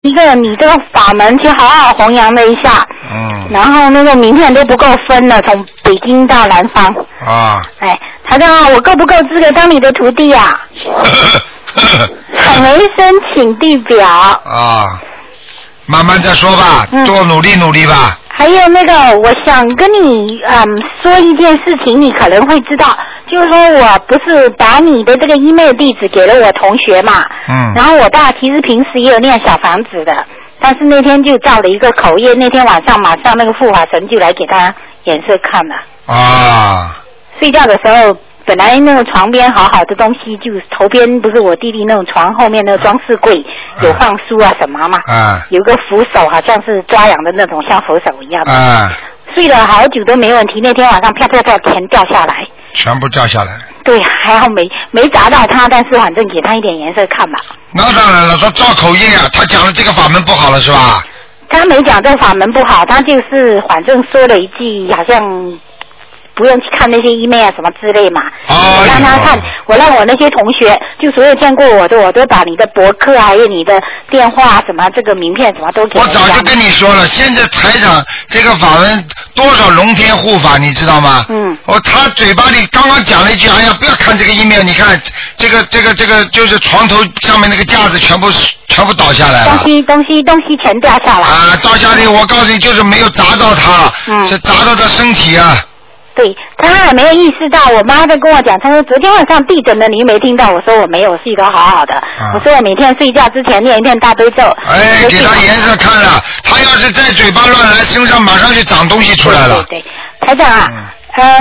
一个你这个法门去好好弘扬了一下，然后那个名片都不够分了，从北京到南方。啊。哎，台长啊，我够不够资格当你的徒弟啊？还没申请地表。 啊，慢慢再说吧，多努力努力吧。 还有那个，我想跟你说一件事情，你可能会知道，就是说我不是把你的这个 email 地址给了我同学嘛，然后我爸其实平时也有念小房子的，但是那天就照了一个口业，那天晚上马上那个护法神就来给他颜色看了。啊。睡觉的时候，本来那个床边好好的东西，就头边不是我弟弟那种床后面那个装饰柜有放书啊什么嘛，有个扶手好像是抓痒的那种，像扶手一样的。睡了好久都没问题，那天晚上啪啪啪全掉下来。全部掉下来。对，还好没砸到他，但是反正给他一点颜色看吧。 那当然了，他造口业啊，他讲了这个法门不好了是吧？ 他没讲这个法门不好，他就是反正说了一句好像。不用去看那些 email 啊什么之类嘛，我让他看，我让我那些同学，就所有见过我的，我都把你的博客还有你的电话什么这个名片什么都给。我早就跟你说了，现在台长这个法门多少龙天护法，你知道吗？他嘴巴里刚刚讲了一句，哎呀，不要看这个 email， 你看这个就是床头上面那个架子全部倒下来了。 东西全掉下来。 啊，倒下来，我告诉你，就是没有砸到他，是砸到他身体啊。 对，他还没有意识到，我妈在跟我讲，她说昨天晚上地震了，你没听到？我说我没有，睡得好好的。我说我每天睡觉之前念一遍大悲咒。 哎，给他颜色看了，他要是在嘴巴乱来，身上马上就长东西出来了。 对，台长啊，